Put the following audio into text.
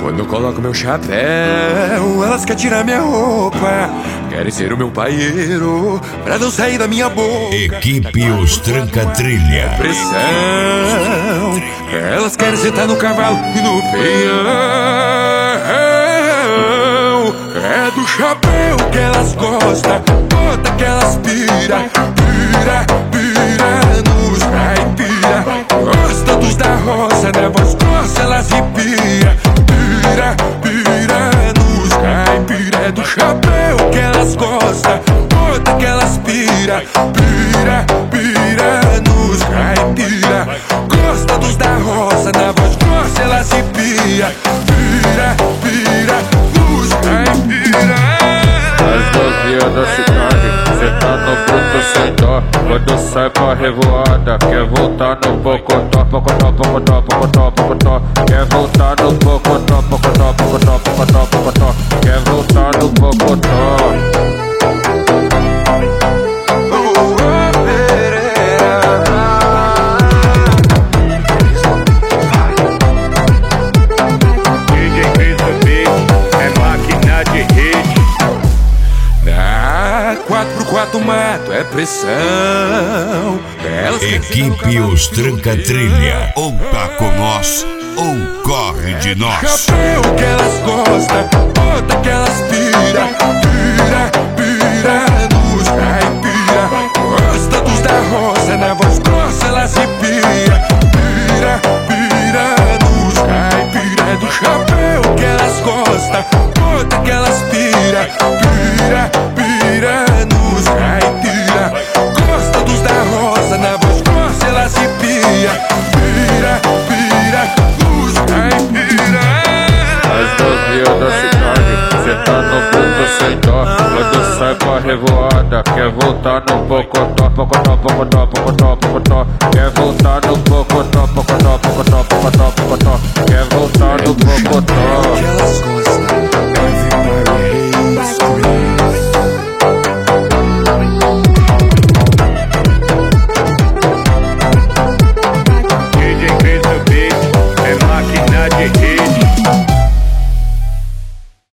Quando eu coloco meu chapéu, elas querem tirar minha roupa, querem ser o meu paieiro pra não sair da minha boca. Equipe Os Tranca Trilha. Pressão, elas querem sentar no cavalo e no peão. É do chapéu que elas gostam, bota que elas pira, pira, pira nos caipira. Gosta dos da roça, na voz grossa elas arrepia, pira, pira nos caipira. É do chapéu que elas gostam, bota que elas pira, pira, pira nos caipira. Gosta dos da roça, na voz grossa elas arrepia, pira, pira nos caipira. As novinhas da cidade, cê tá no bruto sem dó. Quando sai pra revoada, quer voltar no pocotó, pocotó, pocotó, pocotó, pocotó. Quer voltar no pocotó, pocotó, pocotó, pocotó, pocotó. Quer voltar no pocotó. Quatro mato é pressão. Equipe Os Tranca Trilha. Ou tá com nós, ou corre de nós. Chapéu que elas gostam, bota que elas pira, pira, pira nos caipira. Gosta dos da roça, na voz grossa elas arrepia, pira, pira nos caipira. É do chapéu que elas gostam, bota que elas pira, pira, pira nos caipira. Gosta dos da roça, na voz grossa elas arrepia, pira, pira nos caipira. As novinhas da cidade, cê tá no bruto sem dó. Quando sai pra revoada, quer voltar no pocotó, pocotó, pocotó, pocotó, pocotó. Quer voltar no pocotó, pocotó, pocotó, pocotó, pocotó. Quer voltar no pocotó.